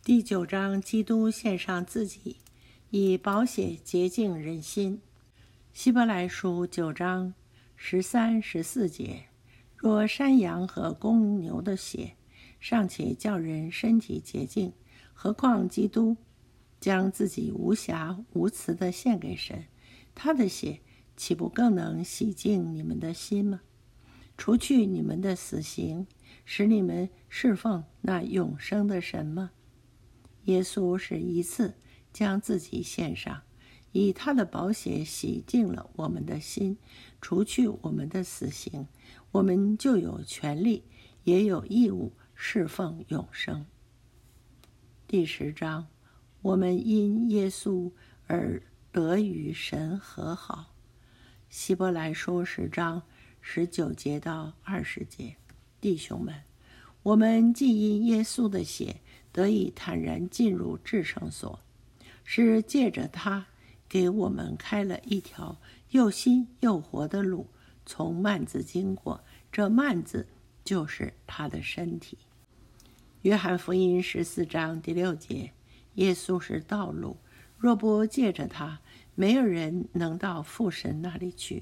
第9章，基督献上自己，以宝血洁净人心。希伯来书9章13、14节：若山羊和公牛的血尚且叫人身体洁净，何况基督将自己无瑕无疵地献给神，他的血岂不更能洗净你们的心吗？除去你们的死刑，使你们侍奉那永生的神吗？耶稣是一次将自己献上，以他的宝血洗净了我们的心，除去我们的死刑，我们就有权利也有义务侍奉永生。第10章，我们因耶稣而得与神和好。希伯来书10章19节到20节，弟兄们，我们既因耶稣的血得以坦然进入至圣所，是借着他给我们开了一条又新又活的路，从幔子经过，这幔子就是他的身体。约翰福音14章第6节，耶稣是道路，若不借着他，没有人能到父神那里去。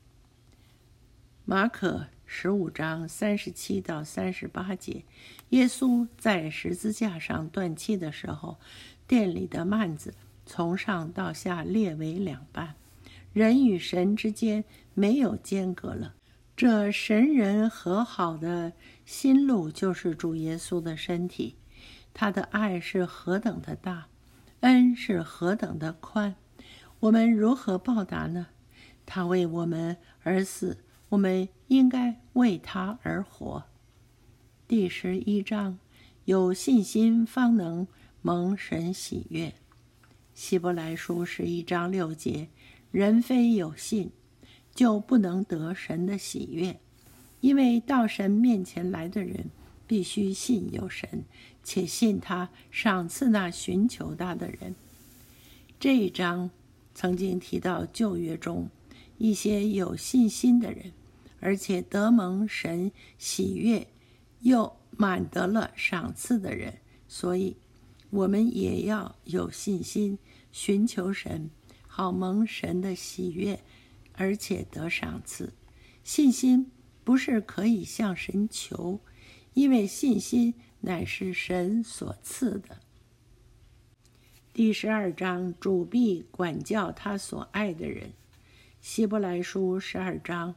马可15章37到38节，耶稣在十字架上断气的时候，殿里的幔子从上到下裂为2半，人与神之间没有间隔了。这神人和好的新路就是主耶稣的身体，他的爱是何等的大，恩是何等的宽，我们如何报答呢？他为我们而死，我们应该为他而活。第11章，有信心方能蒙神喜悦。希伯来书11章6节，人非有信，就不能得神的喜悦，因为到神面前来的人必须信有神，且信他赏赐那寻求他的人。这一章曾经提到旧约中一些有信心的人，而且得蒙神喜悦又满得了赏赐的人，所以我们也要有信心寻求神，好蒙神的喜悦，而且得赏赐。信心不是可以向神求，因为信心乃是神所赐的。第12章，主必管教他所爱的人。希伯来书12章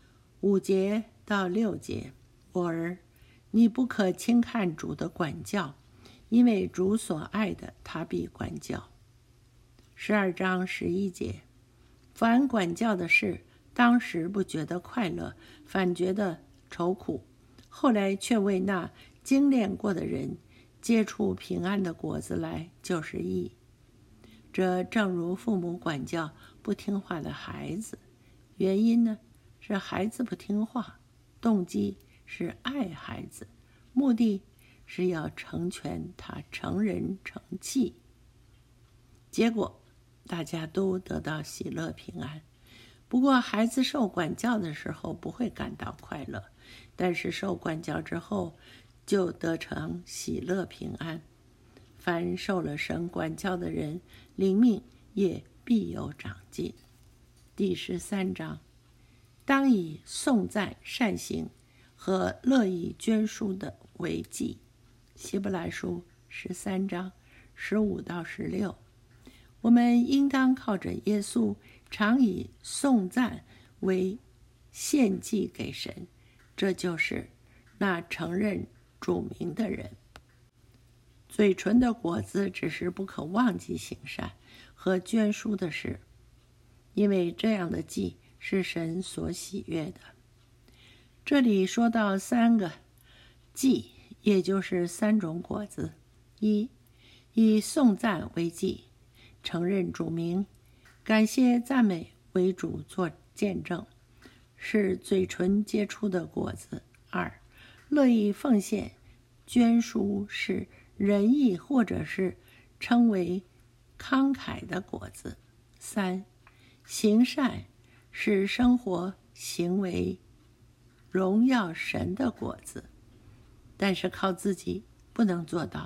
5节到6节，我儿，你不可轻看主的管教，因为主所爱的，他必管教。12章11节，凡管教的事，当时不觉得快乐，反觉得愁苦，后来却为那精炼过的人结出平安的果子来，就是义。这正如父母管教不听话的孩子，原因呢是孩子不听话，动机是爱孩子，目的是要成全他成人成器。结果大家都得到喜乐平安。不过孩子受管教的时候不会感到快乐，但是受管教之后就得成喜乐平安。凡受了神管教的人，灵命也必有长进。第13章，当以颂赞善行和乐意捐书的为祭。希伯来书13章15到16，我们应当靠着耶稣，常以颂赞为献祭给神，这就是那承认主名的人。嘴唇的果子只是不可忘记行善和捐书的事，因为这样的祭是神所喜悦的。这里说到3个祭，也就是3种果子：一，以颂赞为祭，承认主名，感谢赞美为主做见证，是嘴唇结出的果子；二，乐意奉献捐书，是仁义或者是称为慷慨的果子；三，行善是生活行为荣耀神的果子。但是靠自己不能做到，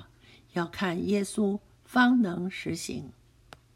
要看耶稣方能实行。